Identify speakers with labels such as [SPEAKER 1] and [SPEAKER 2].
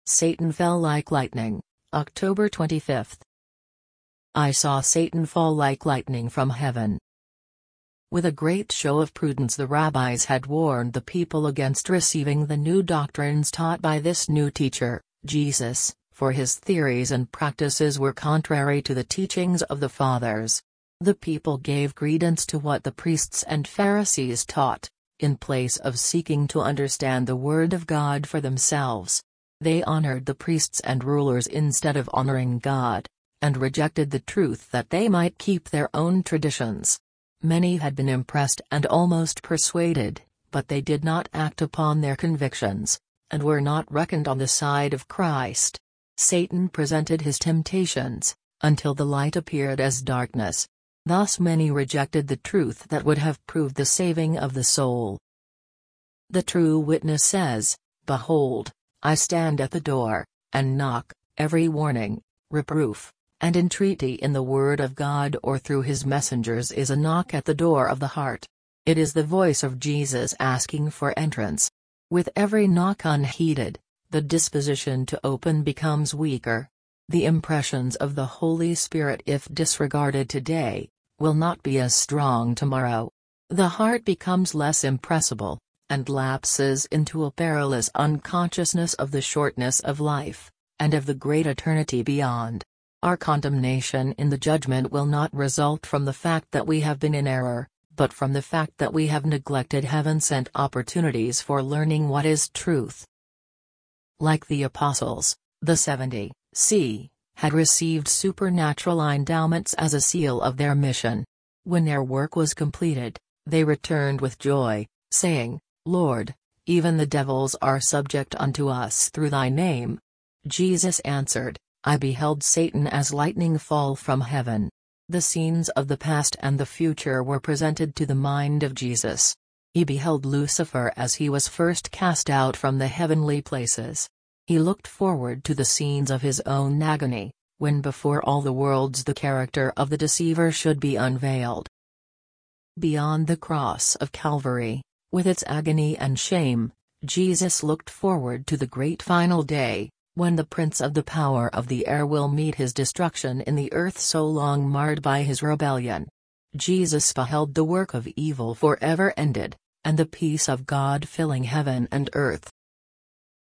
[SPEAKER 1] Satan fell like lightning, October 25. I saw Satan fall like lightning from heaven. With a great show of prudence, the rabbis had warned the people against receiving the new doctrines taught by this new teacher, Jesus, for his theories and practices were contrary to the teachings of the fathers. The people gave credence to what the priests and Pharisees taught, in place of seeking to understand the Word of God for themselves. They honored the priests and rulers instead of honoring God, and rejected the truth that they might keep their own traditions. Many had been impressed and almost persuaded, but they did not act upon their convictions, and were not reckoned on the side of Christ. Satan presented his temptations, until the light appeared as darkness. Thus many rejected the truth that would have proved the saving of the soul. The true witness says, "Behold, I stand at the door, and knock." Every warning, reproof, and entreaty in the Word of God or through his messengers is a knock at the door of the heart. It is the voice of Jesus asking for entrance. With every knock unheeded, the disposition to open becomes weaker. The impressions of the Holy Spirit, if disregarded today, will not be as strong tomorrow. The heart becomes less impressible, and lapses into a perilous unconsciousness of the shortness of life, and of the great eternity beyond. Our condemnation in the judgment will not result from the fact that we have been in error, but from the fact that we have neglected heaven-sent opportunities for learning what is truth. Like the apostles, the 70 had received supernatural endowments as a seal of their mission. When their work was completed, they returned with joy, saying, "Lord, even the devils are subject unto us through thy name." Jesus answered, "I beheld Satan as lightning fall from heaven." The scenes of the past and the future were presented to the mind of Jesus. He beheld Lucifer as he was first cast out from the heavenly places. He looked forward to the scenes of his own agony, when before all the worlds the character of the deceiver should be unveiled. Beyond the cross of Calvary, with its agony and shame, Jesus looked forward to the great final day, when the prince of the power of the air will meet his destruction in the earth so long marred by his rebellion. Jesus beheld the work of evil forever ended, and the peace of God filling heaven and earth.